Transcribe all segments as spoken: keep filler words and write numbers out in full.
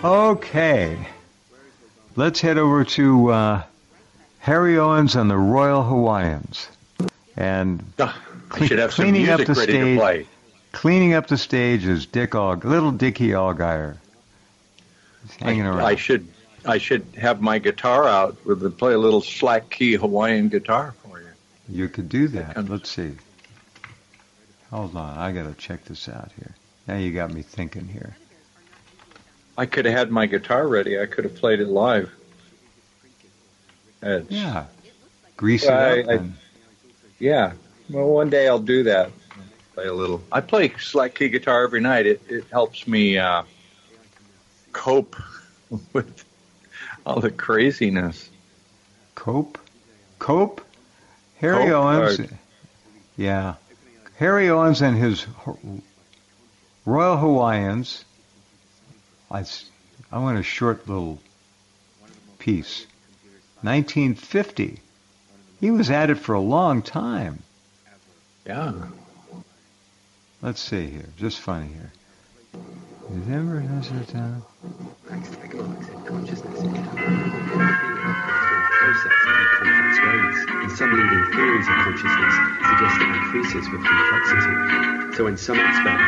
Okay. Let's head over to uh, Harry Owens and the Royal Hawaiians. And oh, I should have some cleaning music up the ready stage, to play. Cleaning up the stage is Dick All, little Dickie Allgaier. He's hanging I, around. I should I should have my guitar out with the play a little slack key Hawaiian guitar for you. You could do that. Let's see. Hold on, I gotta check this out here. Now you got me thinking here. I could have had my guitar ready. I could have played it live. It's, yeah. Grease it I, up. I, and... Yeah. Well, one day I'll do that. Play a little. I play slack key guitar every night. It it helps me uh, cope with all the craziness. Cope? Cope? Harry Cope, Owens. or... Yeah. Harry Owens and his Royal Hawaiians. I, I want a short little piece. nineteen fifty. He was at it for a long time. Yeah. Let's see here. Just funny here. December, time. Consciousness in process in complex ways, and some leading theories of consciousness suggest it increases with complexity. So in some aspect,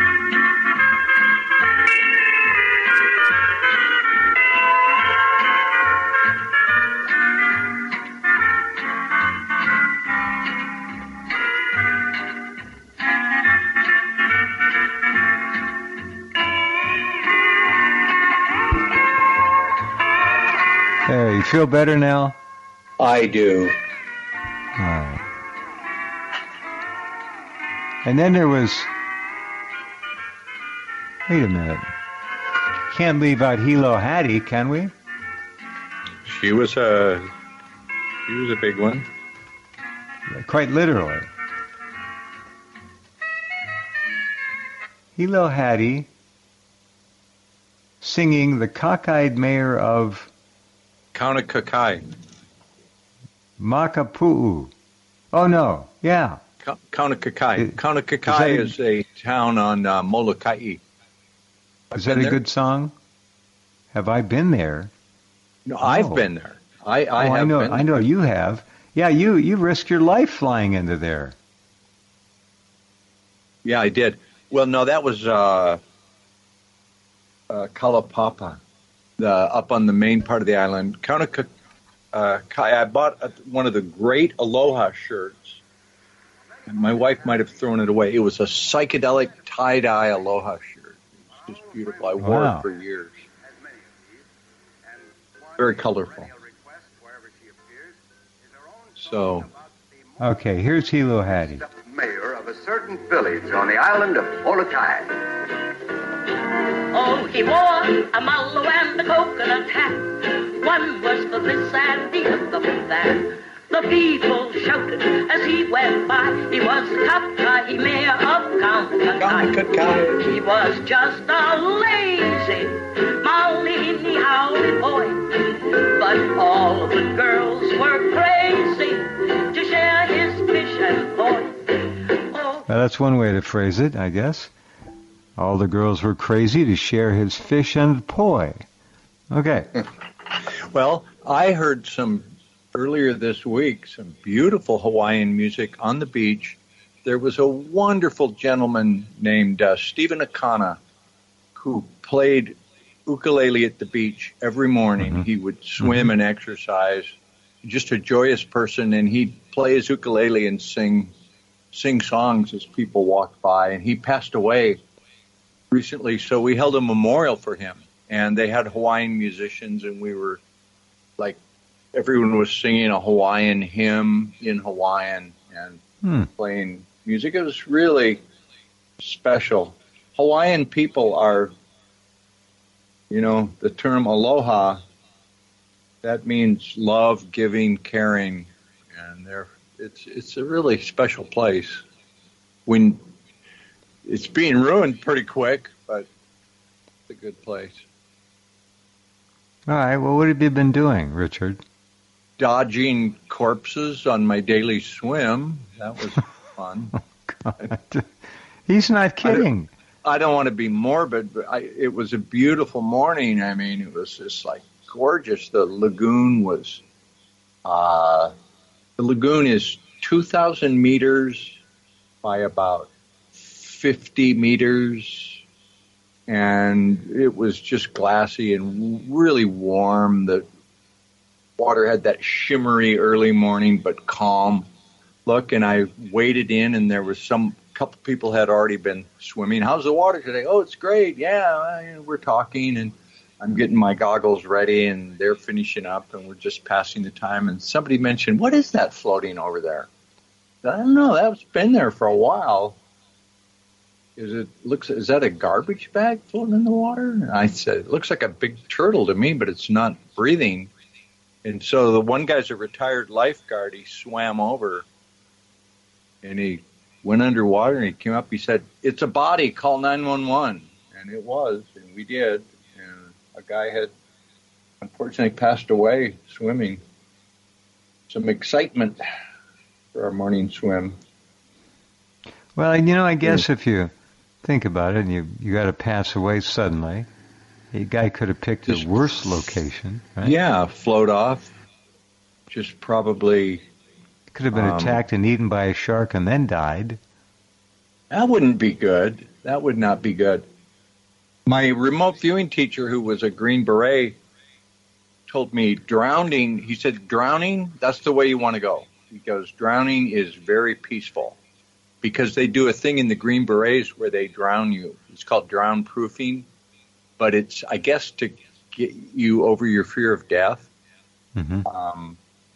There, you feel better now? I do. All right. And then there was... Wait a minute. Can't leave out Hilo Hattie, can we? She was a... She was a big one. Quite literally. Hilo Hattie singing The Cockeyed Mayor of... Kaunakakai. Makapu'u. Oh, no. Yeah. Ka- Kaunakakai. Kaunakakai that a- is a town on uh, Molokai. Is that a there? good song? Have I been there? No, I've Oh. been there. I, I oh, have I know. been I know there. you have. Yeah, you you risked your life flying into there. Yeah, I did. Well, no, that was uh, uh, Kalapapa, the, up on the main part of the island. Kaunakakai, uh, I bought a, one of the great Aloha shirts. And my wife might have thrown it away. It was a psychedelic tie-dye Aloha shirt. It was just beautiful. I wore Wow. it for years. Very colorful. So, Okay, here's Hilo Hattie. Mayor of a certain village on the island of Molokai. Oh, he wore a mallow and a coconut hat. One was for this and the other for that. The people shouted as he went by. He was the Kakai mayor of Kaunakakai. He was just a lazy, malini howdy boy. But all of the girls were crazy to share his fish and poi. Oh. Now, that's one way to phrase it, I guess. All the girls were crazy to share his fish and poi. Okay. well, I heard some earlier this week, some beautiful Hawaiian music on the beach. There was a wonderful gentleman named uh, Stephen Akana who played ukulele at the beach every morning. Mm-hmm. He would swim mm-hmm. and exercise. Just a joyous person, and he'd play his ukulele and sing sing songs as people walked by. And he passed away recently, so we held a memorial for him. And they had Hawaiian musicians, and we were like, everyone was singing a Hawaiian hymn in Hawaiian and hmm. playing music. It was really special. Hawaiian people are, you know, the term aloha, that means love, giving, caring, and they're, it's it's a really special place. When it's being ruined pretty quick, but it's a good place. All right, well, what have you been doing, Richard? Dodging corpses on my daily swim. That was fun. Oh, God. He's not kidding. I don't want to be morbid, but I, it was a beautiful morning. I mean, it was just like gorgeous. The lagoon was, uh, the lagoon is two thousand meters by about fifty meters. And it was just glassy and really warm. The water had that shimmery early morning but calm look. And I waded in, and there was some couple people had already been swimming. How's the water today? Oh, it's great. Yeah, we're talking, and I'm getting my goggles ready, and they're finishing up, and we're just passing the time. And somebody mentioned, what is that floating over there? I don't know. That's been there for a while. Is it looks? Is that a garbage bag floating in the water? And I said, it looks like a big turtle to me, but it's not breathing. And so the one guy's a retired lifeguard. He swam over, and he went underwater, and he came up. He said, "It's a body. Call nine one one." And it was, and we did. And a guy had unfortunately passed away swimming. Some excitement for our morning swim. Well, you know, I guess if you think about it, and you you got to pass away suddenly, the guy could have picked a worse location, right? Yeah, float off. Just probably could have been um, attacked and eaten by a shark and then died. That wouldn't be good. That would not be good. My remote viewing teacher, who was a Green Beret, told me drowning. He said, drowning, that's the way you want to go. He goes, drowning is very peaceful. Because they do a thing in the Green Berets where they drown you. It's called drown proofing, but it's, I guess, to get you over your fear of death. Mm-hmm. Um,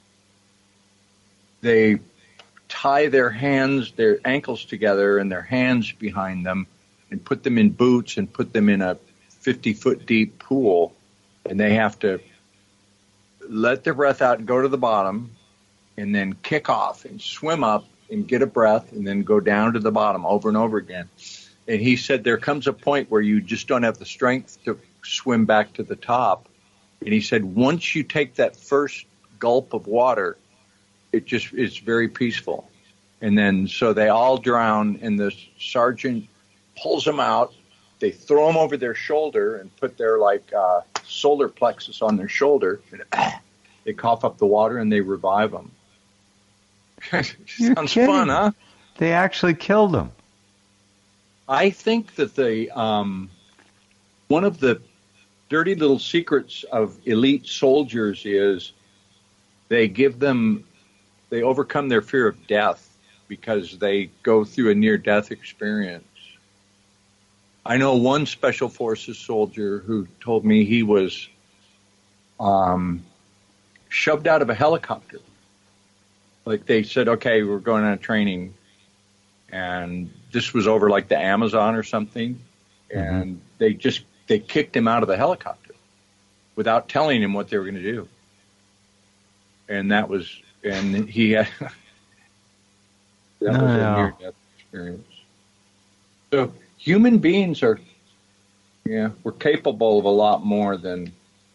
they tie their hands, their ankles together and their hands behind them and put them in boots and put them in a fifty-foot deep pool, and they have to let their breath out and go to the bottom and then kick off and swim up and get a breath and then go down to the bottom over and over again. And he said there comes a point where you just don't have the strength to swim back to the top. And he said once you take that first gulp of water, it just is very peaceful. And then so they all drown, and the sergeant pulls them out. They throw them over their shoulder and put their like uh, solar plexus on their shoulder. And, ah, they cough up the water and they revive them. Sounds fun, huh? They actually killed them. I think that the um, one of the dirty little secrets of elite soldiers is they give them, they overcome their fear of death because they go through a near-death experience. I know one Special Forces soldier who told me he was um, shoved out of a helicopter. Like they said, okay, we're going on a training, and this was over like the Amazon or something, and mm-hmm. they just, they kicked him out of the helicopter without telling him what they were going to do. And that was, and he had, that no, was a no. near-death experience. So human beings are, yeah, we're capable of a lot more than.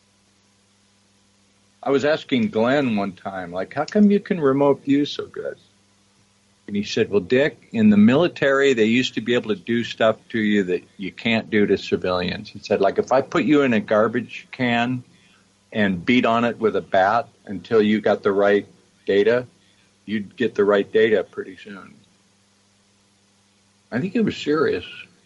I was asking Glenn one time, like, how come you can remote view so good? And he said, well, Dick, in the military, they used to be able to do stuff to you that you can't do to civilians. He said, like, if I put you in a garbage can and beat on it with a bat until you got the right data, you'd get the right data pretty soon. I think it was serious.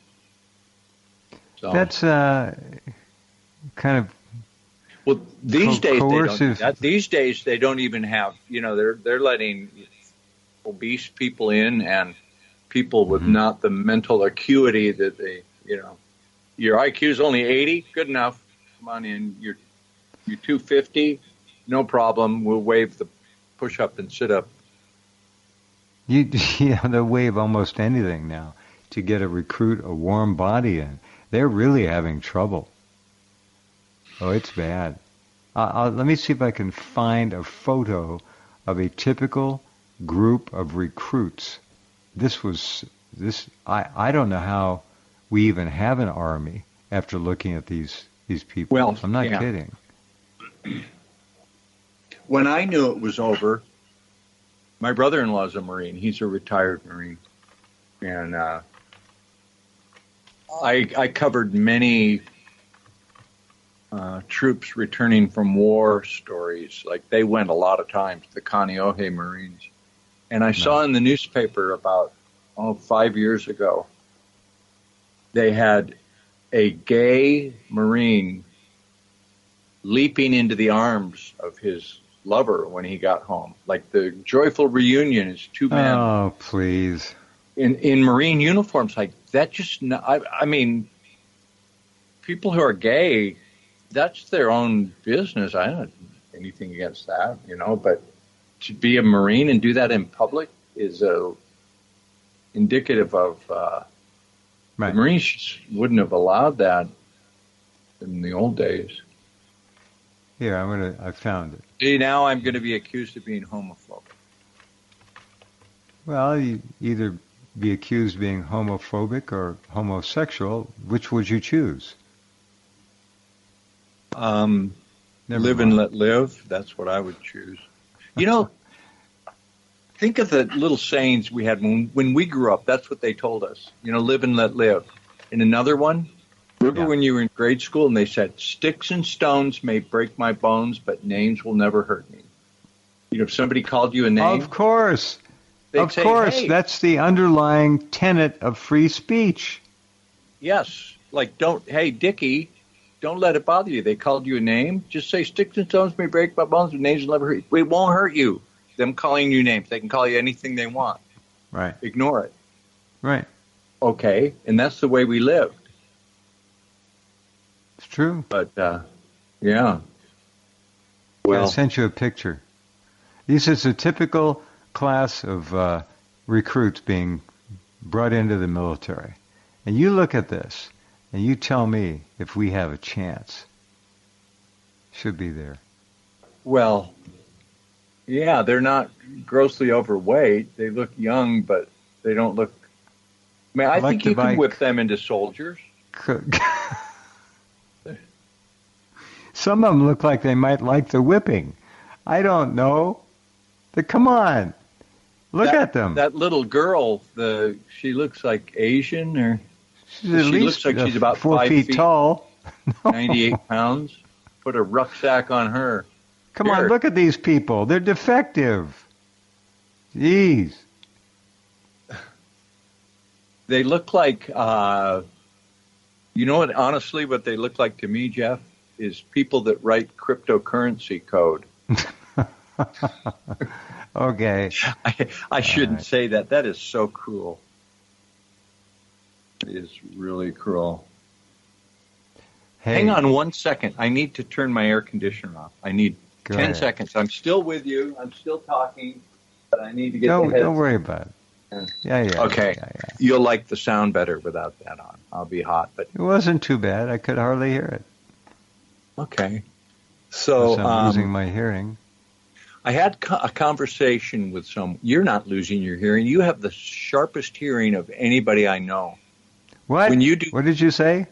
So. That's uh, kind of. Well, these Co- days coercive. they don't. That, these days they don't even have. You know, they're they're letting obese people in and people with mm-hmm. not the mental acuity that they. You know, your I Q is only eighty. Good enough. Come on in. You're you're two fifty. No problem. We'll waive the push up and sit up. You yeah, they'll waive almost anything now to get a recruit a warm body in. They're really having trouble. Oh, it's bad. Uh, I'll, let me see if I can find a photo of a typical group of recruits. This was this. I, I don't know how we even have an army after looking at these these people. Well, I'm not yeah. kidding. When I knew it was over, my brother-in-law is a Marine. He's a retired Marine, and uh, I, I covered many uh, troops returning from war stories. Like they went a lot of times, the Kaneohe Marines. And I no. saw in the newspaper about, oh, five years ago, they had a gay Marine leaping into the arms of his lover when he got home. Like the joyful reunion is two men. Oh, please. In in Marine uniforms, like that just, I, I mean, people who are gay, that's their own business. I don't have anything against that, you know, but to be a Marine and do that in public is a, indicative of, uh, right. The Marines wouldn't have allowed that in the old days. Here, I'm gonna, I found it. See, now I'm going to be accused of being homophobic. Well, you either be accused of being homophobic or homosexual. Which would you choose? Um, Never live mind. and let live. That's what I would choose. You know, think of the little sayings we had when when we grew up. That's what they told us. You know, live and let live. And another one, remember Yeah. when you were in grade school and they said, sticks and stones may break my bones, but names will never hurt me. You know, if somebody called you a name. Of course. they'd Of say, course. hey. That's the underlying tenet of free speech. Yes. Like, don't, hey, Dickie, don't let it bother you. They called you a name. Just say, sticks and stones may break my bones, but names will never hurt you. It won't hurt you, them calling you names. They can call you anything they want. Right. Ignore it. Right. Okay. And that's the way we lived. It's true. But, uh, yeah. Well, I Well, sent you a picture. This is a typical class of uh, recruits being brought into the military. And you look at this, and you tell me if we have a chance. Should be there. well, yeah, they're not grossly overweight. They look young, but they don't look. I mean, I, I like think to you buy- can whip them into soldiers. Some of them look like they might like the whipping. I don't know. But come on. Look that, at them. That little girl, the she looks like Asian, or She's at she least looks like uh, she's about four five feet, feet. tall. No. ninety-eight pounds. Put a rucksack on her. Come Here. on, look at these people. They're defective. Jeez. They look like, uh, you know what, honestly, what they look like to me, Jeff, is people that write cryptocurrency code. Okay. I, I shouldn't right. say that. That is so cruel. It is really cruel. Hey, Hang on one second. I need to turn my air conditioner off. I need Go ten ahead. seconds. I'm still with you. I'm still talking, but I need to get Don't, the head. don't worry about it. Yeah. Yeah, yeah. Okay. Yeah, yeah. You'll like the sound better without that on. I'll be hot, but It wasn't too bad. I could hardly hear it. okay. So I'm um, losing my hearing. I had co- a conversation with some. You're not losing your hearing. You have the sharpest hearing of anybody I know. What? when you do- What did you say?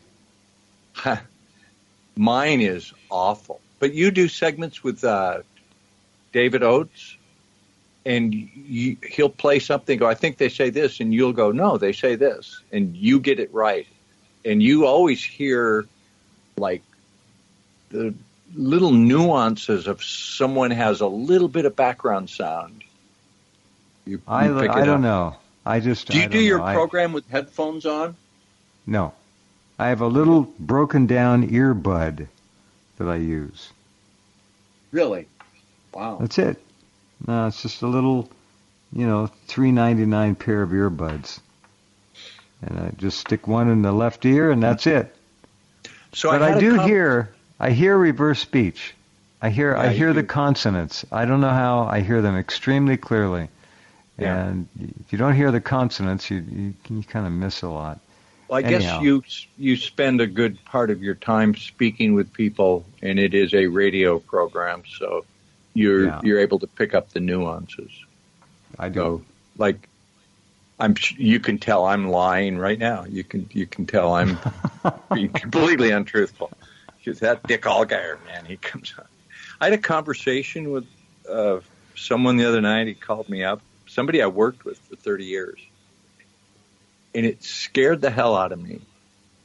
Mine is awful. But you do segments with uh, David Oates, and you, he'll play something, go, I think they say this, and you'll go, no, they say this, and you get it right. And you always hear, like, the little nuances of someone has a little bit of background sound. You, you I, pick it I don't up. know. I just Do you I do don't your know. I- program with headphones on? No. I have a little broken down earbud that I use. Really? Wow. That's it. No, it's just a little, you know, three ninety-nine pair of earbuds. And I just stick one in the left ear and that's it. So But had I a do com- hear I hear reverse speech. I hear Yeah, I you hear the do. consonants. I don't know how. I hear them extremely clearly. Yeah. And if you don't hear the consonants, you you, you kind of miss a lot. Well, I Anyhow. guess you you spend a good part of your time speaking with people, and it is a radio program, so you're Yeah. you're able to pick up the nuances. I do. So, like, I'm sh- you can tell I'm lying right now. You can you can tell I'm being completely untruthful. Because that Dick Allgaier, man, he comes on. I had a conversation with uh, someone the other night. He called me up. Somebody I worked with for thirty years. And it scared the hell out of me.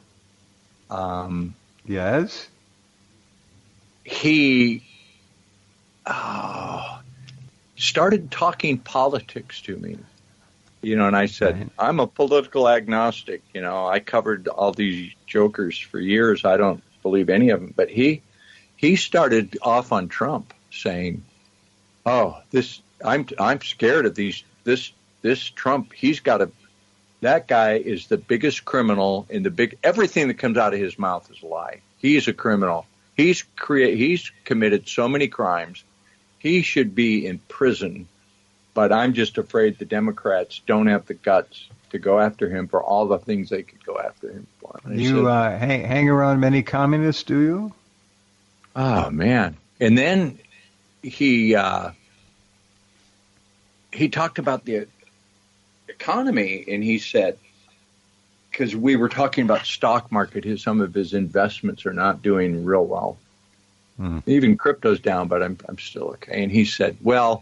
Um, Yes. he oh, started talking politics to me. You know, and I said, Right. I'm a political agnostic. You know, I covered all these jokers for years. I don't believe any of them. But he he started off on Trump, saying, "Oh, this I'm I'm scared of these this this Trump. He's got a that guy is the biggest criminal in the big everything that comes out of his mouth is a lie. He's a criminal. He's create he's committed so many crimes. He should be in prison." But I'm just afraid the Democrats don't have the guts to go after him for all the things they could go after him for. And I You said, uh, hang, hang around many communists, do you? oh man! And then he uh, he talked about the economy, and he said, because we were talking about stock market, his some of his investments are not doing real well. Mhm. Even crypto's down, but I'm I'm still okay. And he said, well.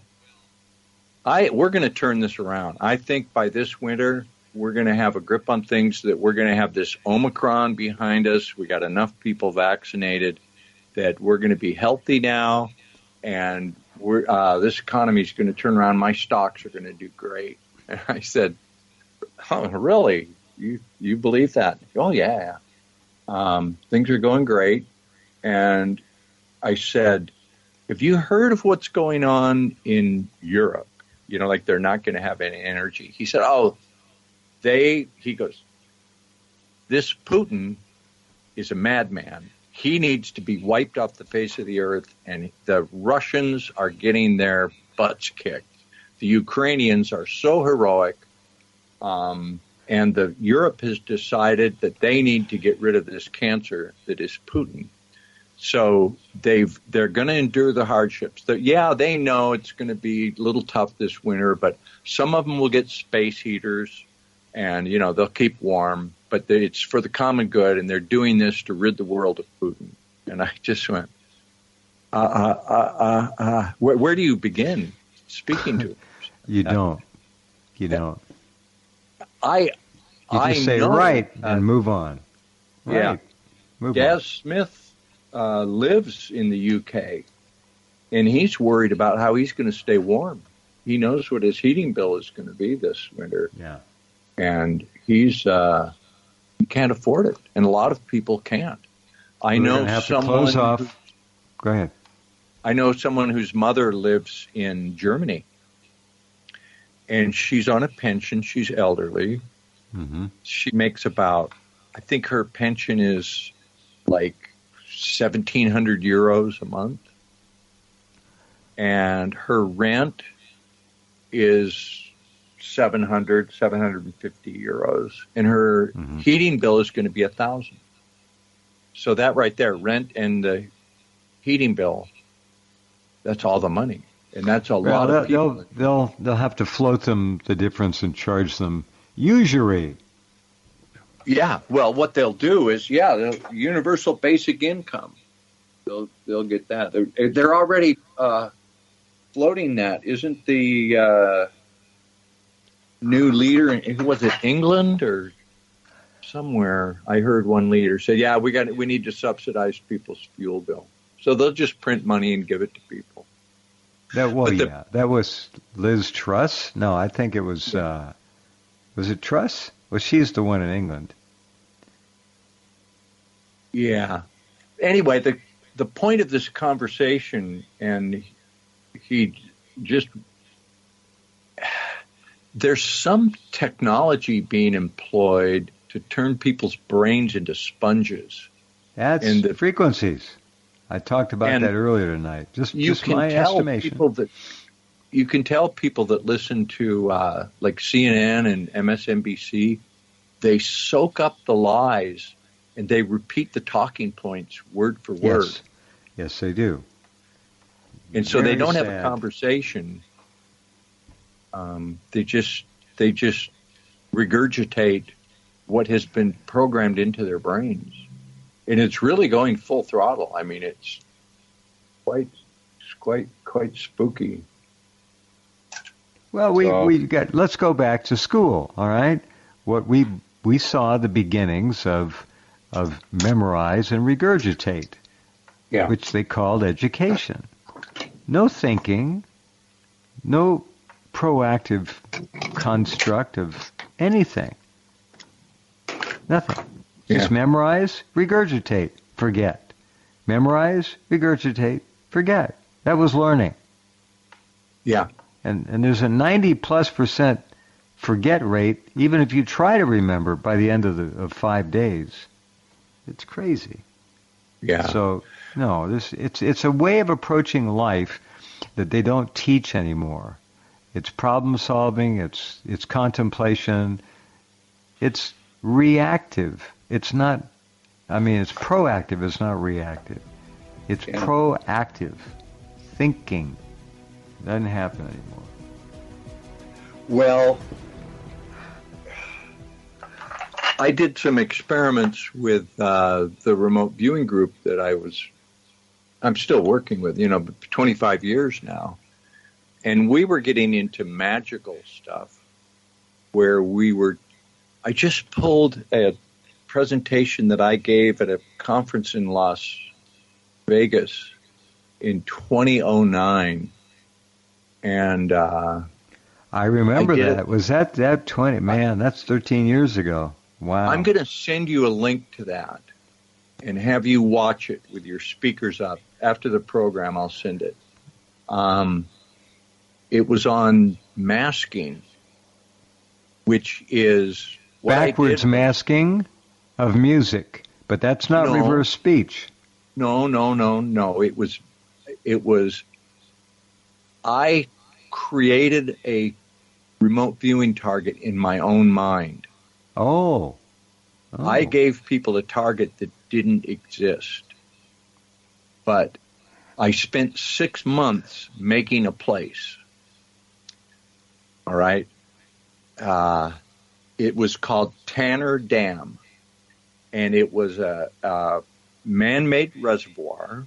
I we're going to turn this around. I think by this winter, we're going to have a grip on things, that we're going to have this Omicron behind us. We got enough people vaccinated that we're going to be healthy now, and we're uh, this economy is going to turn around. My stocks are going to do great. And I said, oh, really? You you believe that? Oh, yeah. Um, things are going great. And I said, have you heard of what's going on in Europe? You know, like they're not going to have any energy. He said, oh, they, he goes, this Putin is a madman. He needs to be wiped off the face of the earth, and the Russians are getting their butts kicked. The Ukrainians are so heroic, um, and the Europe has decided that they need to get rid of this cancer that is Putin. So they've they're going to endure the hardships. They're, yeah, they know it's going to be a little tough this winter, but some of them will get space heaters, and you know they'll keep warm. But they, it's for the common good, and they're doing this to rid the world of Putin. And I just went, uh, uh, uh, uh, uh where, where do you begin speaking to him? You don't. You don't. I You I just say know, right uh, and move on. Right. Yeah. Move Daz on. Smith uh, lives in the U K, and he's worried about how he's going to stay warm. He knows what his heating bill is going to be this winter, Yeah. and he's uh, he can't afford it, and a lot of people can't. I We're know gonna have someone. to close who- off. Go ahead. I know someone whose mother lives in Germany, and she's on a pension. She's elderly. Mm-hmm. She makes about, I think her pension is like seventeen hundred euros a month. And her rent is seven hundred, seven hundred fifty euros. And her Mhm. heating bill is going to be a thousand. So that right there, rent and the heating bill, that's all the money. And that's a Well, lot they'll, of people. they'll they'll they'll have to float them the difference and charge them usury. Yeah, well, what they'll do is, yeah, they'll- universal basic income. They'll they'll get that. They're, they're already uh, floating that. Isn't the uh, new leader? In, was it England or somewhere? I heard one leader say, "Yeah, we got we need to subsidize people's fuel bill." So they'll just print money and give it to people. That well, But the- yeah, that was Liz Truss. No, I think it was. Uh, was it Truss? Well, she's the one in England. Yeah. Anyway, the the point of this conversation, and he just there's some technology being employed to turn people's brains into sponges. That's And the- frequencies. I talked about And that earlier tonight. Just, You just can my tell estimation. people that you can tell people that listen to uh, like C N N and M S N B C, they soak up the lies and they repeat the talking points word for word. Yes, yes, they do. And so they Very don't have a sad. conversation. Um, they just they just regurgitate what has been programmed into their brains, and it's really going full throttle. I mean, it's quite it's quite quite spooky. Well, we So- we got. Let's go back to school. All right, what we we saw the beginnings of of memorize and regurgitate, Yeah. which they called education. No thinking, no proactive construct of anything. Nothing. Just Yeah. memorize, regurgitate, forget. Memorize, regurgitate, forget. That was learning. Yeah. And and there's a ninety plus percent forget rate, even if you try to remember by the end of the of five days. It's crazy. Yeah. So no, this it's it's a way of approaching life that they don't teach anymore. It's problem solving, it's it's contemplation, it's reactive. It's not I mean it's proactive, it's not reactive. It's Yeah. proactive thinking. Doesn't happen anymore. Well, I did some experiments with uh, the remote viewing group that I was, I'm still working with, you know, twenty-five years now. And we were getting into magical stuff where we were, I just pulled a presentation that I gave at a conference in Las Vegas in twenty oh nine. And uh, I remember I did. that. Was that that twenty? Man, that's thirteen years ago. Wow. I'm going to send you a link to that and have you watch it with your speakers up. After the program, I'll send it. Um, it was on masking, which is what I backwards did. masking of music, but that's not No. reverse speech. No, no, no, no. It was, it was, I created a remote viewing target in my own mind. Oh. Oh. I gave people a target that didn't exist. But I spent six months making a place. All right. Uh, it was called Tanner Dam. And it was a, a man-made reservoir.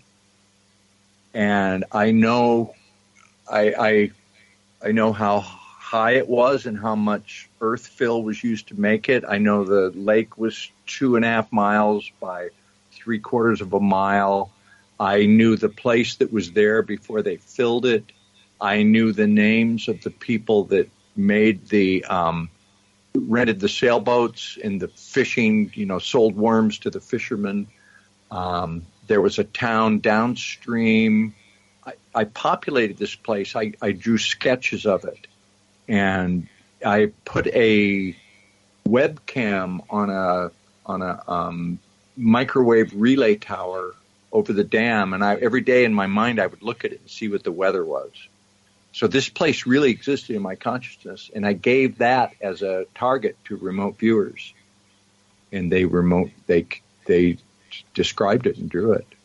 And I know, I, I, I know how high it was and how much earth fill was used to make it. I know the lake was two and a half miles by three quarters of a mile. I knew the place that was there before they filled it. I knew the names of the people that made the, um, rented the sailboats and the fishing, you know, sold worms to the fishermen. Um, there was a town downstream. I, I populated this place. I, I drew sketches of it. And I put a webcam on a on a um, microwave relay tower over the dam, and I, every day in my mind I would look at it and see what the weather was. So this place really existed in my consciousness, and I gave that as a target to remote viewers, and they remote they they described it and drew it.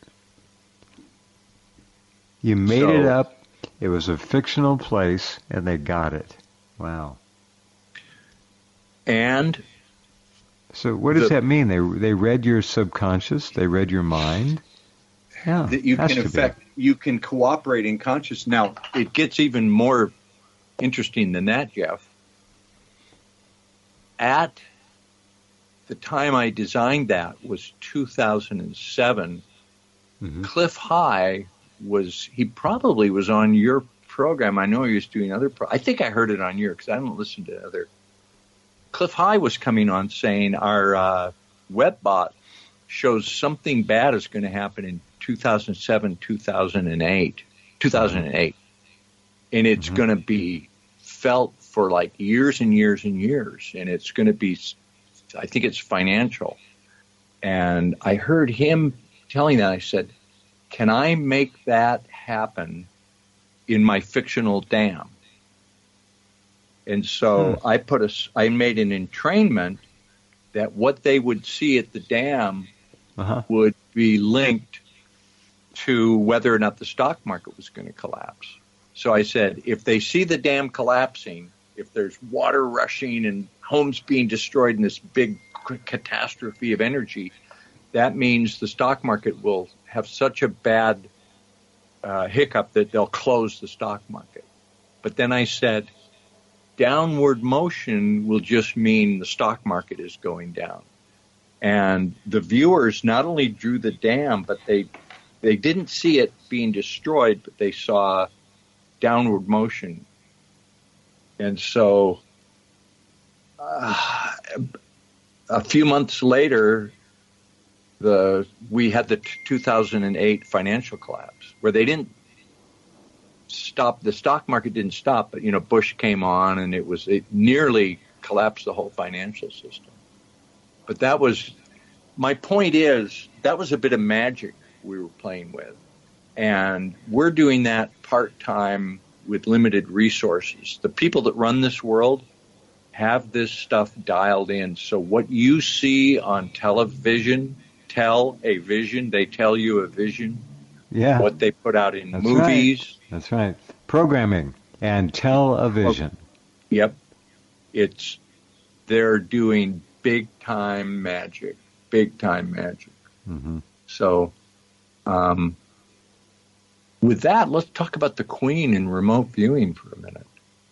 You made So- it up. It was a fictional place, and they got it. Wow. And So what does The- that mean? They they read your subconscious. They read your mind. Yeah, that you has can to be. affect, you can cooperate in consciousness. Now, it gets even more interesting than that, Jeff. At the time I designed that was two thousand seven. Mhm. Cliff High was, he probably was on your program. I know he was doing other, pro- I think I heard it on your, because I don't listen to other. Cliff High was coming on saying our uh, WebBot shows something bad is going to happen in two thousand seven, two thousand eight, two thousand eight. And it's Mhm. going to be felt for like years and years and years. And it's going to be, I think it's financial. And I heard him telling that. I said, can I make that happen in my fictional dam? And so Hmm. I put a, I made an entrainment that what they would see at the dam Uh-huh. would be linked to whether or not the stock market was going to collapse. So I said, if they see the dam collapsing, if there's water rushing and homes being destroyed in this big catastrophe of energy, that means the stock market will have such a bad uh, hiccup that they'll close the stock market. But then I said, downward motion will just mean the stock market is going down. And the viewers not only drew the dam, but they they didn't see it being destroyed, but they saw downward motion. And so uh, a few months later, the we had the two thousand eight financial collapse, where they didn't stop, the stock market didn't stop, but, you know, Bush came on and it was, it nearly collapsed the whole financial system. But that was, my point is, that was a bit of magic we were playing with. And we're doing that part-time with limited resources. The people that run this world have this stuff dialed in. So what you see on television, tell a vision, they tell you a vision. Yeah. What they put out in That's movies. Right. That's right. Programming and television. Yep. It's, they're doing big time magic, big time magic. Mm-hmm. So, um, with that, let's talk about the Queen and remote viewing for a minute.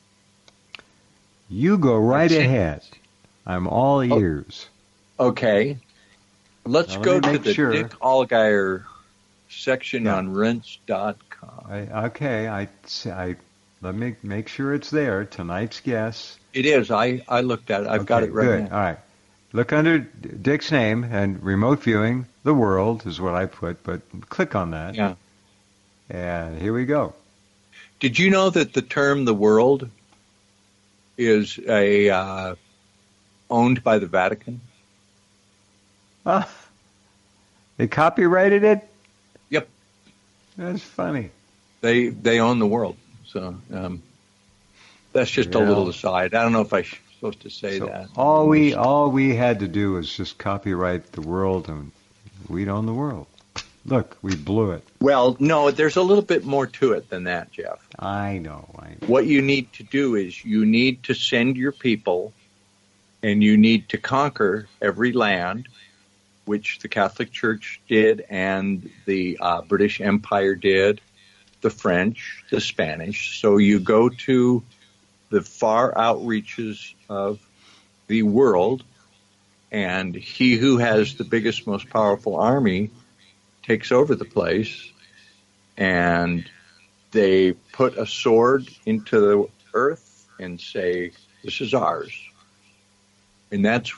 You go right ahead. I'm all ears. Okay. Let's now, go let to make the sure. Dick Allgaier section Yeah. on rents dot com. I, okay, I, I let me make sure it's there. Tonight's guest. It is. I, I looked at it. I've okay, got it right good. now. All right. Look under Dick's name and remote viewing the world is what I put, but click on that. Yeah. And here we go. Did you know that the term "the world" is a uh, owned by the Vatican? Ah, they copyrighted it? Yep. That's funny. They they own the world. So um, that's just Yeah. a little aside. I don't know if I'm supposed to say So that. all we all we had to do was just copyright the world, and we'd own the world. Look, we blew it. Well, no, there's a little bit more to it than that, Jeff. I know. I know. What you need to do is you need to send your people, and you need to conquer every land, which the Catholic Church did and the uh, British Empire did, the French, the Spanish. So you go to the far outreaches of the world, and he who has the biggest, most powerful army takes over the place, and they put a sword into the earth and say, this is ours. And that's,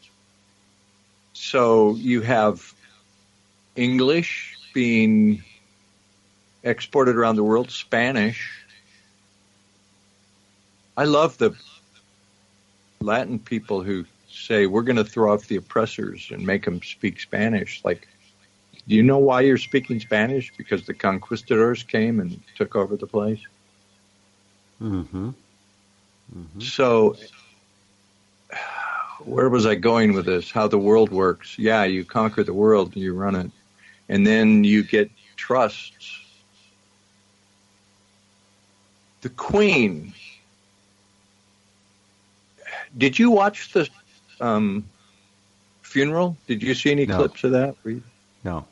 so you have English being exported around the world, Spanish. I love the Latin people who say, we're going to throw off the oppressors and make them speak Spanish. Like, do you know why you're speaking Spanish? Because the conquistadors came and took over the place. Mm-hmm. Mm-hmm. So, where was I going with this? How the world works. Yeah, you conquer the world, you run it. And then you get trusts. The Queen. Did you watch the um, funeral? Did you see any No. clips of that? Were you- No.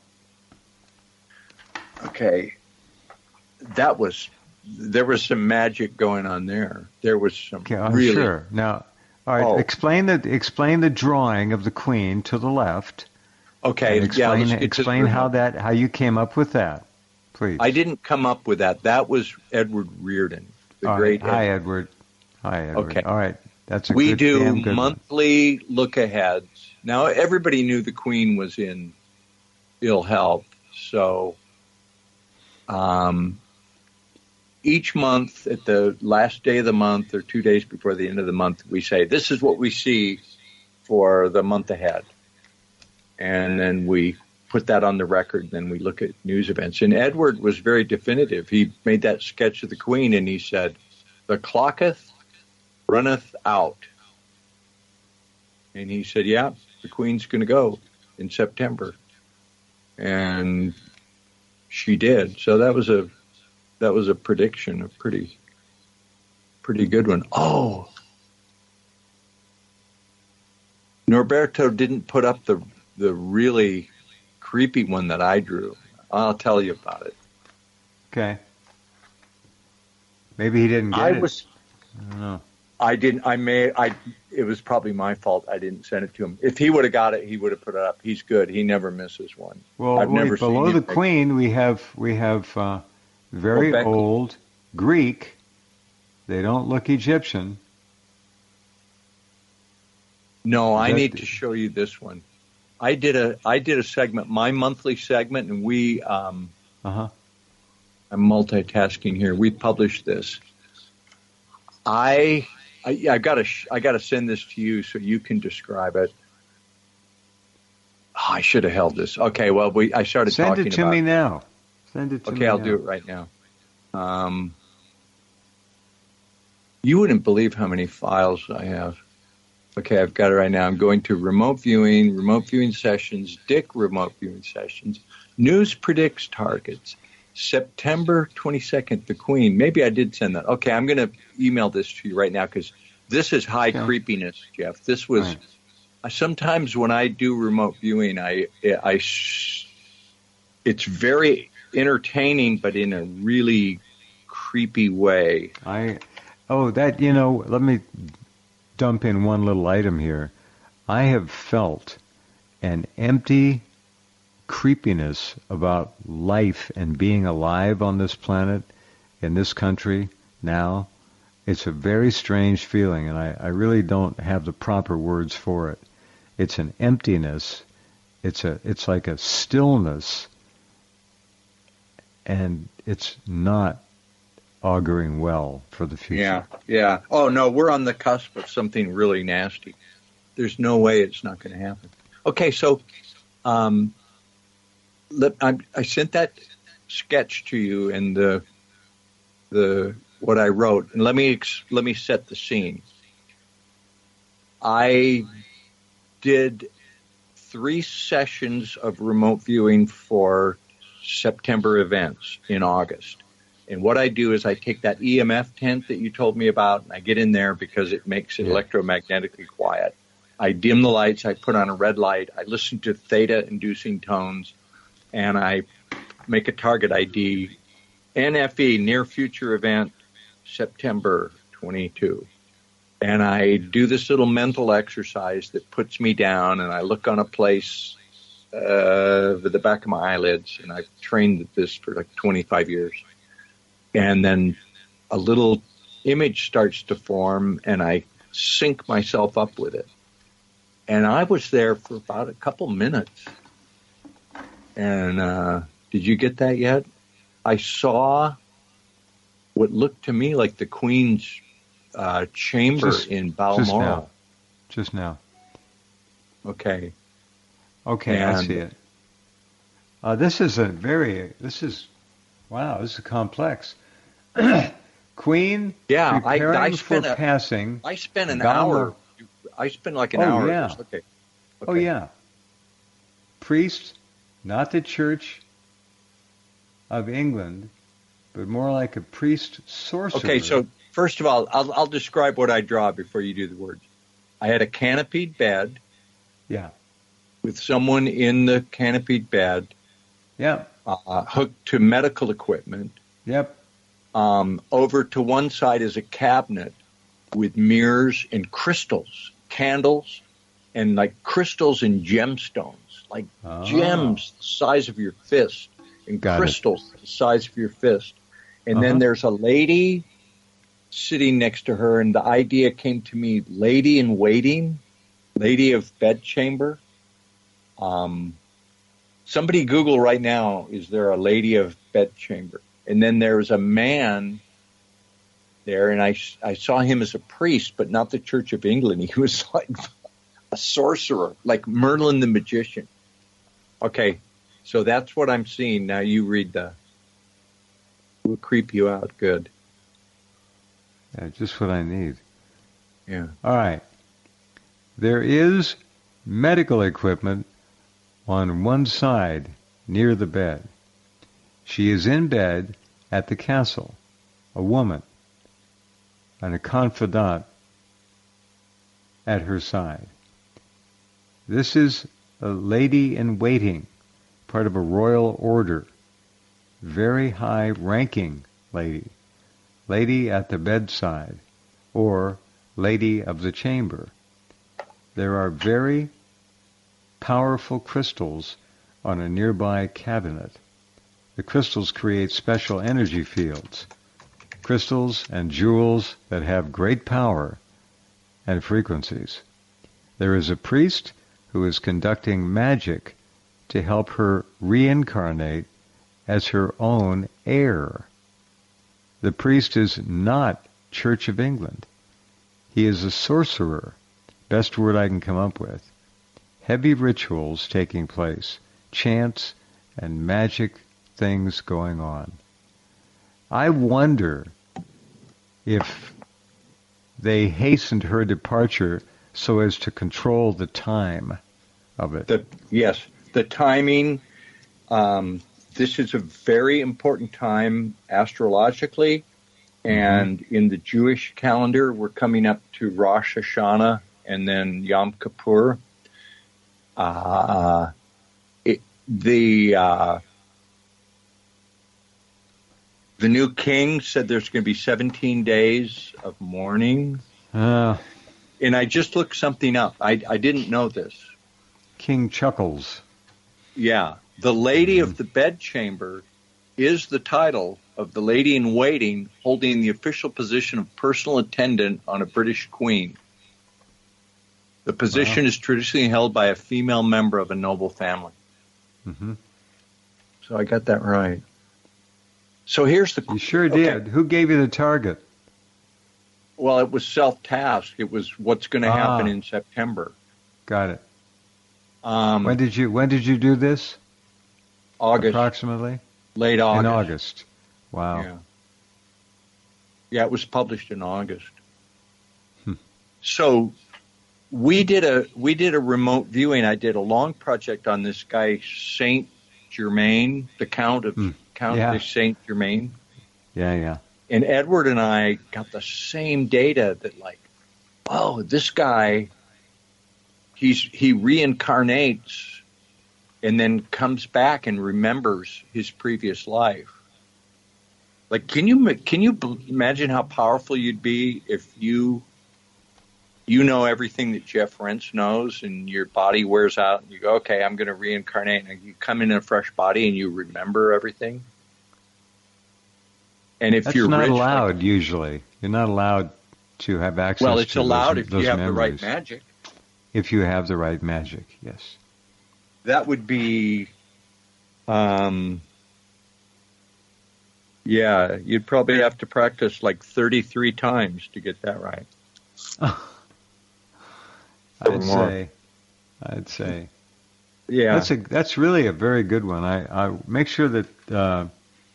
Okay. That was, there was some magic going on there. There was some Okay, I'm really. sure. Now, all right. Oh. Explain the explain the drawing of the Queen to the left. Okay, And yeah. explain let's get to explain the- how that how you came up with that, please. I didn't come up with that. That was Edward Reardon, the All great right. Hi, Ed. Edward. Hi, Edward. Okay. All right. That's a We good, do damn good one. monthly look-aheads. Now, everybody knew the Queen was in ill health, so um, each month, at the last day of the month or two days before the end of the month, we say, this is what we see for the month ahead. And then we put that on the record, then we look at news events. And Edward was very definitive. He made that sketch of the Queen, and he said, the clocketh runneth out. And he said, yeah, the Queen's going to go in September. And she did. So that was a that was a prediction, a pretty pretty good one. Oh, Norberto didn't put up the the really creepy one that I drew. I'll tell you about it. Okay. Maybe he didn't get I it. was I don't know. I didn't. I may. I. It was probably my fault. I didn't send it to him. If he would have got it, he would have put it up. He's good. He never misses one. Well, I've wait, never below seen the anything. Queen, we have we have uh, very Gobekli. old Greek. They don't look Egyptian. No, I That- need to show you this one. I did a. I did a segment, my monthly segment, and we. Um, Uh huh. I'm multitasking here. We published this. I. I, I gotta, sh- I gotta send this to you so you can describe it. Oh, I should have held this. Okay, well, we, I started Send talking it to about me now. Send it to Okay, me I'll now. do it right now. Um, you wouldn't believe how many files I have. Okay, I've got it right now. I'm going to remote viewing, remote viewing sessions, Dick remote viewing sessions, news predicts targets, September twenty-second, the Queen. Maybe I did send that. Okay, I'm going to email this to you right now because this is high Okay. creepiness, Jeff. This was Right. I sometimes when I do remote viewing, I, I, it's very entertaining, but in a really creepy way. I, oh, that, you know, let me dump in one little item here. I have felt an empty creepiness about life and being alive on this planet, in this country now. It's a very strange feeling, and I, I really don't have the proper words for it. It's an emptiness. It's a, it's like a stillness, and it's not auguring well for the future. Yeah, yeah. Oh, no, we're on the cusp of something really nasty. There's no way it's not going to happen. Okay, so um, let, I, I sent that sketch to you and the the what I wrote, and let me ex- let me set the scene. I did three sessions of remote viewing for September events in August. And what I do is I take that E M F tent that you told me about, and I get in there because it makes it Yeah. electromagnetically quiet. I dim the lights, I put on a red light, I listen to theta-inducing tones, and I make a target I D, N F E, Near Future Event, September twenty-second. And I do this little mental exercise that puts me down, and I look on a place uh, with the back of my eyelids, and I've trained at this for like twenty-five years. And then a little image starts to form, and I sync myself up with it. And I was there for about a couple minutes. And uh, did you get that yet? I saw what looked to me like the Queen's uh, chamber Just- in just Balmoral. now. Just now. Okay. Okay, I And- see it. Uh, this is a very, this is, wow, this is complex. Queen Yeah, I, preparing I for spent a, passing. I spent an Balmoral. hour. I spent like an Oh, hour. yeah. Okay. Oh, Okay. yeah. Priest, not the Church of England, but more like a priest sorcerer. Okay, so first of all, I'll, I'll describe what I draw before you do the words. I had a canopied bed Yeah, with someone in the canopied bed yeah, uh, hooked to medical equipment. yep. Um, over to one side is a cabinet with mirrors and crystals, candles, and like crystals and gemstones, like Oh. gems the size of your fist and Got it. crystals the size of your fist. And Uh-huh. then there's a lady sitting next to her, and the idea came to me, lady in waiting, lady of bedchamber. Um, somebody Google right now, is there a lady of bedchamber? And then there's a man there, and I, I saw him as a priest, but not the Church of England. He was like a sorcerer, like Merlin the magician. Okay, so that's what I'm seeing. Now you read the, we'll creep you out. Good. Yeah, just what I need. Yeah. All right. There is medical equipment on one side near the bed. She is in bed at the castle, a woman, and a confidant at her side. This is a lady in waiting, part of a royal order, very high-ranking lady, lady at the bedside, or Lady of the Chamber. There are very powerful crystals on a nearby cabinet. The crystals create special energy fields. Crystals and jewels that have great power and frequencies. There is a priest who is conducting magic to help her reincarnate as her own heir. The priest is not Church of England. He is a sorcerer, best word I can come up with. Heavy rituals taking place, chants and magic things going on. I wonder if they hastened her departure so as to control the time of it. The, yes, the timing. Um, this is a very important time astrologically, and mm-hmm. in the Jewish calendar, we're coming up to Rosh Hashanah and then Yom Kippur. Uh, it, the uh, the new king said there's going to be seventeen days of mourning. Uh, and I just looked something up. I, I didn't know this. King Chuckles. Yeah. The Lady mm. of the Bedchamber is the title of the lady in waiting holding the official position of personal attendant on a British queen. The position wow. is traditionally held by a female member of a noble family. Mm-hmm. So I got that right. So here's the... You sure okay. did. Who gave you the target? Well, it was self-tasked. It was what's going to ah. happen in September. Got it. Um, when did you When did you do this? August. Approximately? Late August. In August. Wow. Yeah. Yeah, it was published in August. Hmm. So we did a we did a remote viewing. I did a long project on this guy Saint Germain, the Count of hmm. Count yeah. de Saint Germain. Yeah, yeah. And Edward and I got the same data that, like, oh, this guy, he's he reincarnates and then comes back and remembers his previous life. Like, can you can you imagine how powerful you'd be if you you know everything that Jeff Rentz knows, and your body wears out, and you go, okay, I'm going to reincarnate, and you come in a fresh body and you remember everything? And if That's you're not rich, allowed like, usually. You're not allowed to have access well, it's to allowed those, if those you have memories. the right magic. If you have the right magic, yes. That would be, um, yeah, you'd probably have to practice like thirty-three times to get that right. I'd say, I'd say, yeah, that's a that's really a very good one. I, I make sure that uh,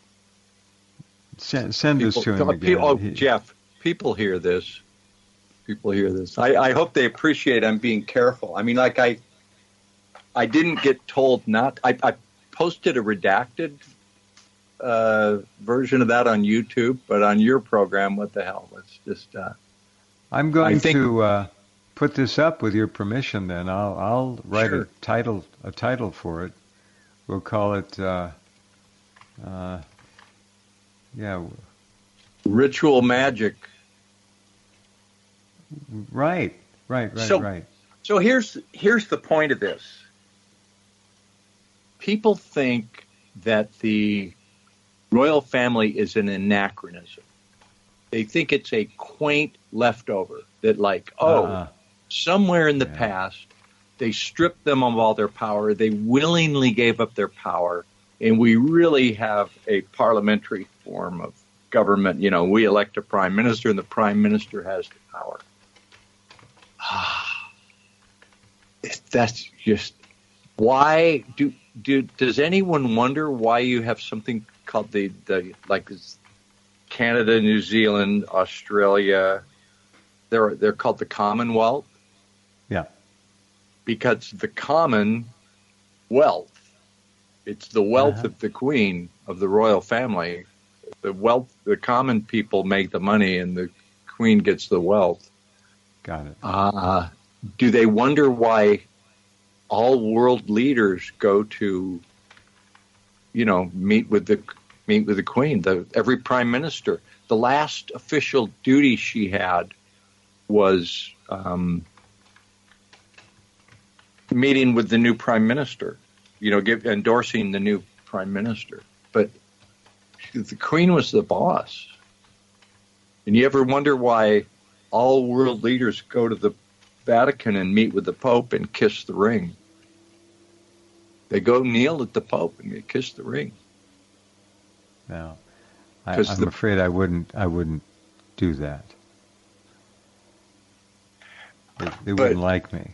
send send people, this to him again. People, oh, Jeff, people hear this. People hear this. I, I hope they appreciate I'm being careful. I mean, like I, I didn't get told not. I, I posted a redacted uh, version of that on YouTube, but on your program, what the hell? Let's just. Uh, I'm going think, to uh, put this up with your permission. Then I'll I'll write sure. a title a title for it. We'll call it. Uh, uh, yeah. Ritual magic. Right, right, right, so, right. So here's here's the point of this. People think that the royal family is an anachronism. They think it's a quaint leftover that, like, oh, uh, somewhere in the yeah. past, they stripped them of all their power. They willingly gave up their power, and we really have a parliamentary form of government. You know, we elect a prime minister, and the prime minister has the power. That's just why do do does anyone wonder why you have something called the the like Canada, New Zealand, Australia? They're they're called the Commonwealth. Yeah, because the common wealth, it's the wealth uh-huh. of the Queen of the royal family. The wealth, the common people make the money, and the Queen gets the wealth. Got it. Uh, do they wonder why all world leaders go to, you know, meet with the meet with the Queen? The every prime minister, the last official duty she had was um, meeting with the new prime minister, you know, give, endorsing the new prime minister. But the Queen was the boss. And you ever wonder why all world leaders go to the Vatican and meet with the Pope and kiss the ring? They go kneel at the Pope and they kiss the ring. No, I, I'm the, afraid I wouldn't. I wouldn't do that. They, they but, wouldn't like me.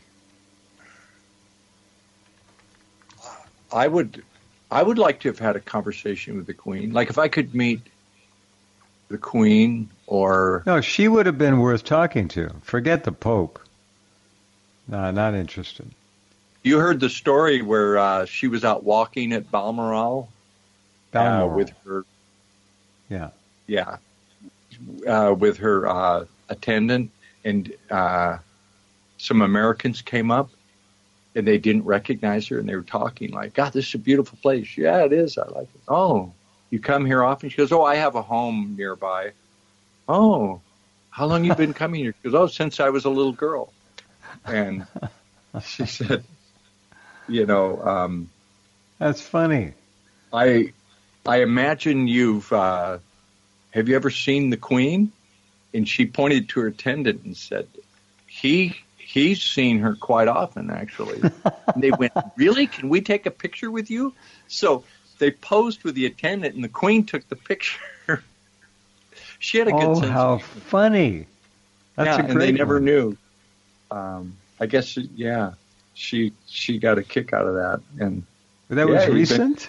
I would. I would like to have had a conversation with the Queen. Like if I could meet the Queen or... No, she would have been worth talking to. Forget the Pope. No, not interested. You heard the story where uh, she was out walking at Balmoral, Balmoral. Uh, with her... Yeah. Yeah. Uh, with her uh, attendant, and uh, some Americans came up, and they didn't recognize her, and they were talking like, God, this is a beautiful place. Yeah, it is. I like it. Oh, you come here often? She goes, oh, I have a home nearby. Oh, how long you been coming here? She goes, oh, since I was a little girl. And she said, you know... Um, That's funny. I I imagine you've... Uh, have you ever seen the Queen? And she pointed to her attendant and said, he... He's seen her quite often, actually. And they went, really? Can we take a picture with you? So they posed with the attendant, and the Queen took the picture. She had a good oh, sense. Oh, how of funny. That's yeah, a great and they never one. knew. Um, I guess, yeah, she she got a kick out of that. And But that yeah, was been, recent?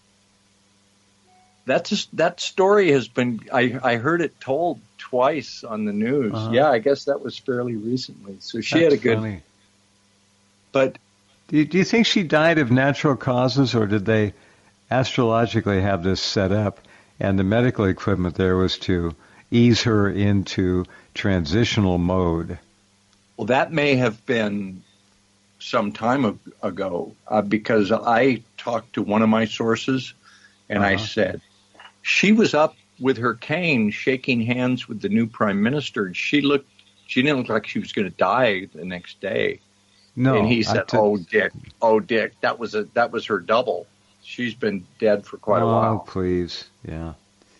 That's just, that story has been, I, I heard it told twice on the news. Uh-huh. Yeah, I guess that was fairly recently. So she That's had a good... funny. But... Do you, do you think she died of natural causes, or did they astrologically have this set up, and the medical equipment there was to ease her into transitional mode? Well, that may have been some time ago, uh, because I talked to one of my sources, and uh-huh. I said, she was up with her cane shaking hands with the new prime minister, and she looked, she didn't look like she was going to die the next day. No, and he said, t- "Oh, Dick, oh, Dick, that was a that was her double. She's been dead for quite oh, a while." Oh, please, yeah.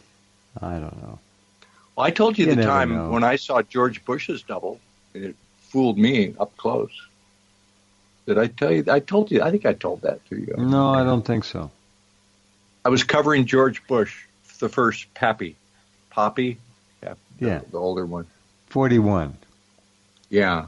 I don't know. Well, I told you, you the time know. when I saw George Bush's double, it fooled me up close. Did I tell you? I told you. I think I told that to you. No, I don't think so. I was covering George Bush, the first Pappy, Poppy, yeah, the, yeah, the older one, forty-one. Yeah.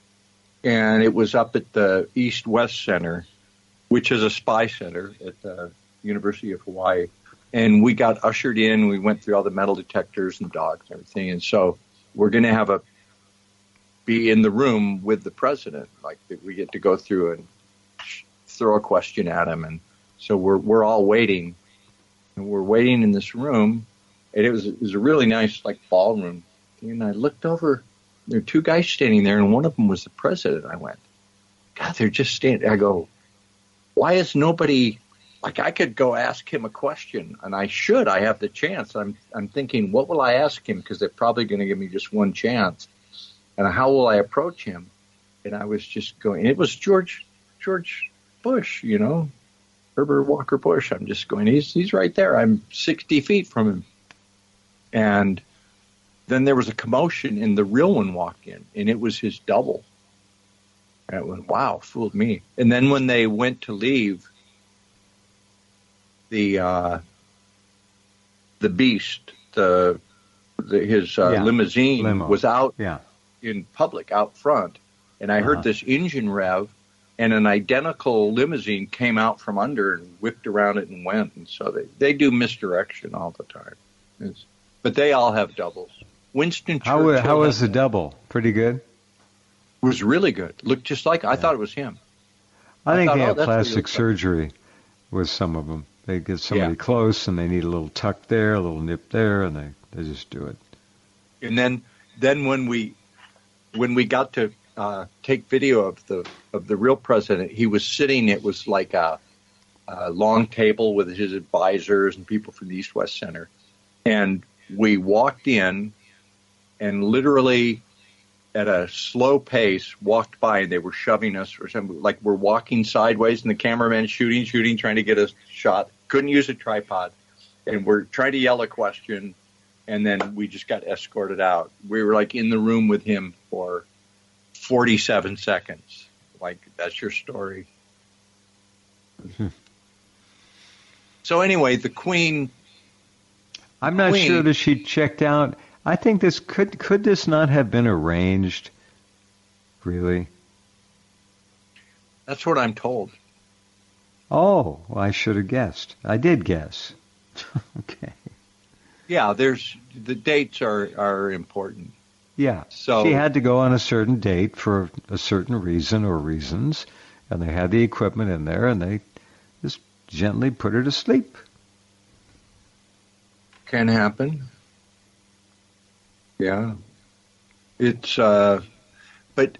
And it was up at the East-West Center, which is a spy center at the University of Hawaii. And we got ushered in. We went through all the metal detectors and dogs and everything. And so we're going to have a be in the room with the president. Like we get to go through and throw a question at him. And so we're we're all waiting. And we're waiting in this room. And it was it was a really nice like ballroom. And I looked over. There were two guys standing there, and one of them was the president. I went, God, they're just standing. I go, why is nobody, like I could go ask him a question, and I should. I have the chance. I'm I'm thinking, what will I ask him? Because they're probably going to give me just one chance. And how will I approach him? And I was just going, it was George George Bush, you know, Herbert Walker Bush. I'm just going, he's he's right there. I'm sixty feet from him. And then there was a commotion, and the real one walked in, and it was his double. And it went, wow, fooled me. And then when they went to leave, the uh, the beast, the, the his uh, yeah. limousine Limo. was out yeah. in public, out front, and I heard uh-huh. this engine rev, and an identical limousine came out from under and whipped around it and went. And so they, they do misdirection all the time. It's, but they all have doubles. Winston Churchill. How, how was the double? Pretty good? Was really good. Looked just like, I yeah. thought it was him. I, I think thought, they oh, have plastic surgery like. with some of them. They get somebody yeah. close, and they need a little tuck there, a little nip there, and they, they just do it. And then then when we when we got to uh, take video of the of the real president, he was sitting, it was like a, a long table with his advisors and people from the East-West Center. And we walked in, and literally at a slow pace, walked by, and they were shoving us or something, like we're walking sideways, and the cameraman shooting, shooting, trying to get a shot. Couldn't use a tripod, and we're trying to yell a question, and then we just got escorted out. We were like in the room with him for forty-seven seconds. Like, that's your story. Mm-hmm. So anyway, the Queen. I'm not Queen, sure that she checked out. I think this could could this not have been arranged? Really? That's what I'm told. Oh, well, I should have guessed. I did guess. Okay. Yeah, there's the dates are, are important. Yeah. So she had to go on a certain date for a certain reason or reasons, and they had the equipment in there, and they just gently put her to sleep. Can happen. Yeah. It's, uh, but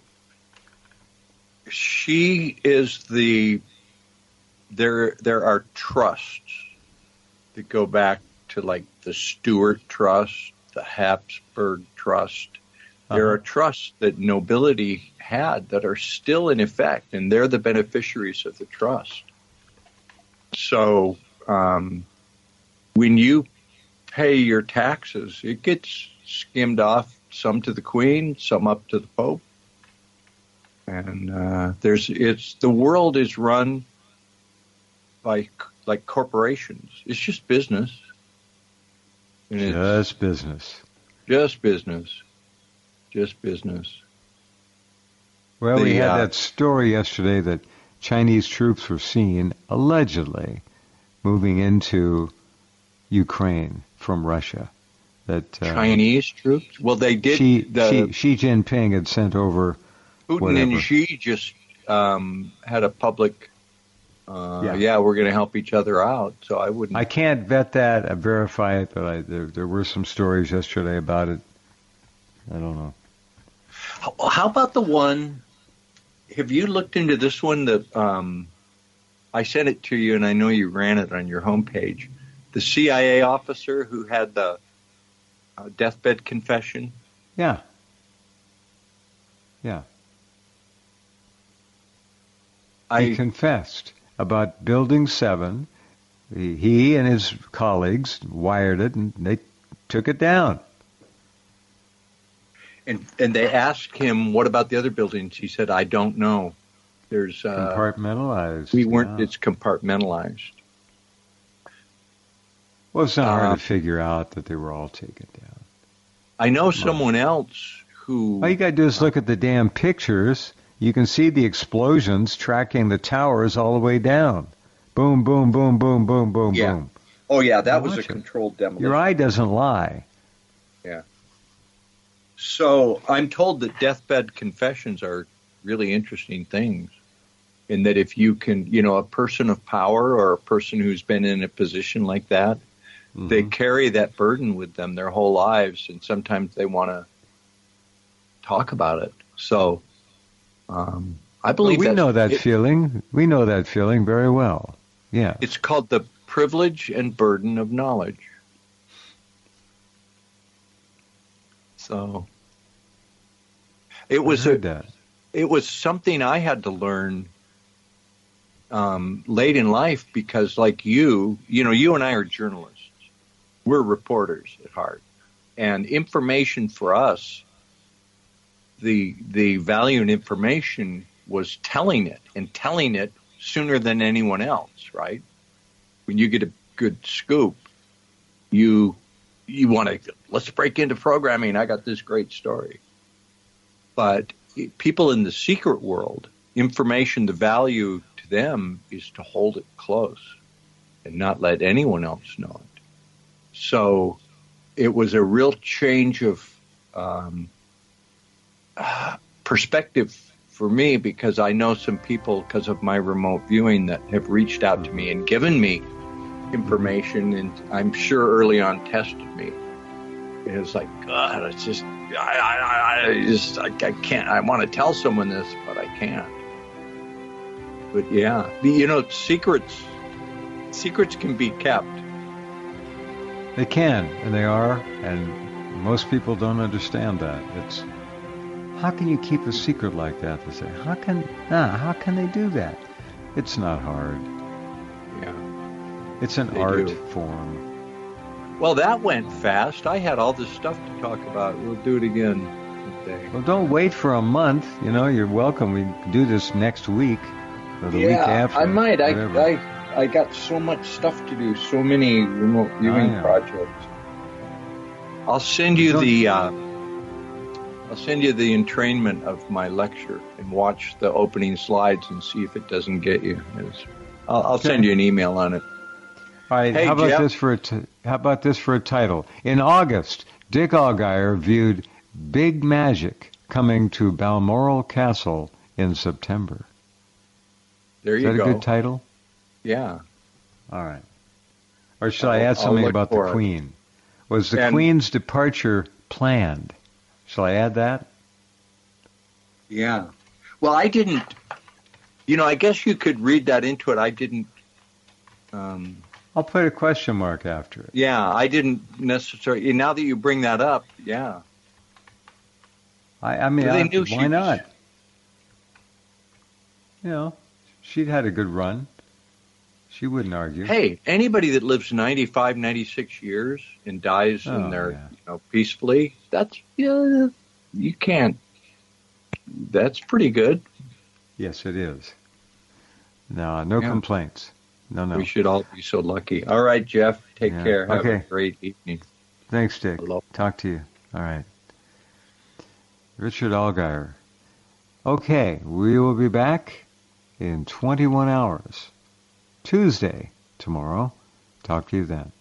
she is the, there, there are trusts that go back to like the Stuart Trust, the Habsburg Trust. Uh-huh. There are trusts that nobility had that are still in effect, and they're the beneficiaries of the trust. So, um, when you pay your taxes, it gets skimmed off, some to the Queen, some up to the Pope, and uh, there's it's the world is run by like corporations. It's just business. And just business. Just business. Just business. Well, the, we had uh, that story yesterday that Chinese troops were seen allegedly moving into Ukraine from Russia. That uh, Chinese troops? Well, they did. Xi, the, Xi, Xi Jinping had sent over. Putin whatever. and Xi just um, had a public. Uh, yeah. yeah, we're going to help each other out. So I wouldn't. I can't vet that, uh, verify it, but I, there, there were some stories yesterday about it. I don't know. How, how about the one? Have you looked into this one? That um, I sent it to you, and I know you ran it on your homepage. The C I A officer who had the uh, deathbed confession. Yeah. Yeah. I he confessed about Building seven. He, he and his colleagues wired it, and they took it down. And and they asked him, "What about the other buildings?" He said, "I don't know. There's uh, compartmentalized. We weren't. Yeah. It's compartmentalized." Well, it's not hard uh, to figure out that they were all taken down. I know someone else who. All you got to do is look at the damn pictures. You can see the explosions tracking the towers all the way down. Boom, boom, boom, boom, boom, boom, yeah. boom. Oh yeah, that Now was a watch it. controlled demolition. Your eye doesn't lie. Yeah. So I'm told that deathbed confessions are really interesting things, in that if you can, you know, a person of power or a person who's been in a position like that, mm-hmm. they carry that burden with them their whole lives, and sometimes they want to talk about it. So um, I believe well, we know that it, feeling. We know that feeling very well. Yeah. It's called the privilege and burden of knowledge. So it was I a, heard that. it was something I had to learn um, late in life, because like you, you know, you and I are journalists. We're reporters at heart. And information for us, the the value in information was telling it, and telling it sooner than anyone else, right? When you get a good scoop, you you want to, let's break into programming. I got this great story. But people in the secret world, information, the value to them is to hold it close and not let anyone else know it. So it was a real change of um, uh, perspective for me, because I know some people, because of my remote viewing, that have reached out to me and given me information, and I'm sure early on tested me. It was like, God, it's just, I, I, I just, I, I can't, I want to tell someone this, but I can't. But yeah, you know, secrets, secrets can be kept. They can, and they are, and most people don't understand that. It's how can you keep a secret like that? They say, how can, nah, how can they do that? It's not hard. Yeah. It's an They art do. form. Well, that went fast. I had all this stuff to talk about. We'll do it again someday. Well, don't wait for a month. You know, you're welcome. We can do this next week or the week after. I might. I, whatever. I I got so much stuff to do. So many remote viewing know. projects. I'll send you Don't- the. Uh, I'll send you the entrainment of my lecture and watch the opening slides and see if it doesn't get you. It's, I'll, I'll send you an email on it. All right, Hey, how about Jeff. this for a t- how about this for a title? In August, Dick Allgaier viewed Big Magic coming to Balmoral Castle in September. There Is you that go. a good title? Yeah. All right. Or should I I'll- add I'll something look about the for it. Queen? Was the And- Queen's departure planned? Shall I add that? Yeah. Well, I didn't. You know, I guess you could read that into it. I didn't. Um, I'll put a question mark after it. yeah, I didn't necessarily. Now that you bring that up, yeah. I, I mean, Well, they I- knew she why was- not? You know, she'd had a good run. She wouldn't argue. Hey, anybody that lives ninety-five, ninety-six years and dies Oh, in their, yeah. you know, peacefully, that's, yeah, you can't. That's pretty good. Yes, it is. No, no Yeah. complaints. No, no. We should all be so lucky. All right, Jeff, take Yeah. care. Have Okay. a great evening. Thanks, Dick. Hello. Talk to you. All right. Richard Allgaier. Okay, we will be back in twenty-one hours. Tuesday, tomorrow. Talk to you then.